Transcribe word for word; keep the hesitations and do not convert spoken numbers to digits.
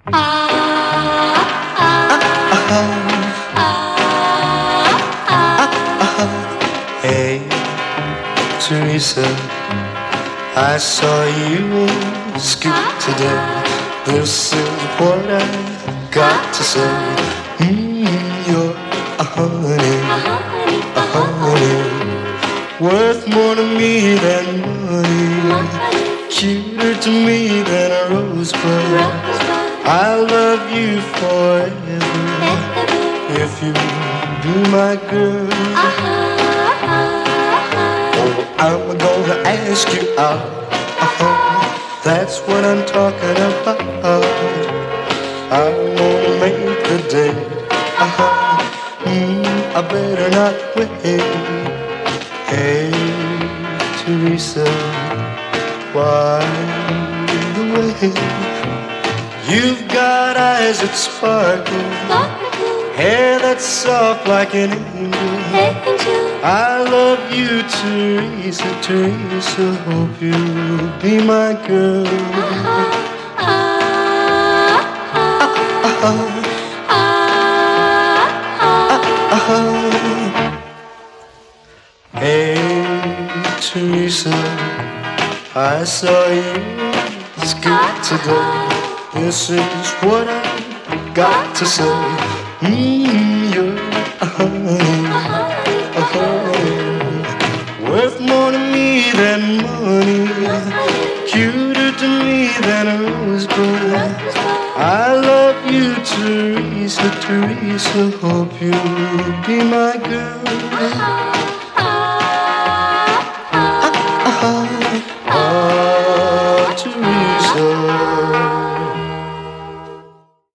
Hey, Teresa, I saw you in Scoop today. This is what I got to say. Mm, you're a honey, a honey, worth more to me than money, cuter to me than a rosebud. I love you forever if you be my girl. I'm gonna ask you out. Uh-huh. That's what I'm talking about. I wanna make the day. Uh-huh. Mm, I better not wait. Hey, Teresa, why the way? You've got eyes that sparkle, hair that's soft like an angel. I love you, Teresa, Teresa, hope you'll be my girl. Hey, Teresa, I saw you Scoop today. This is what I got to say. Mm, you're a honey, a honey, worth more to me than money, cuter to me than a rosebud. I love you, Teresa, Teresa, hope you'll be my girl.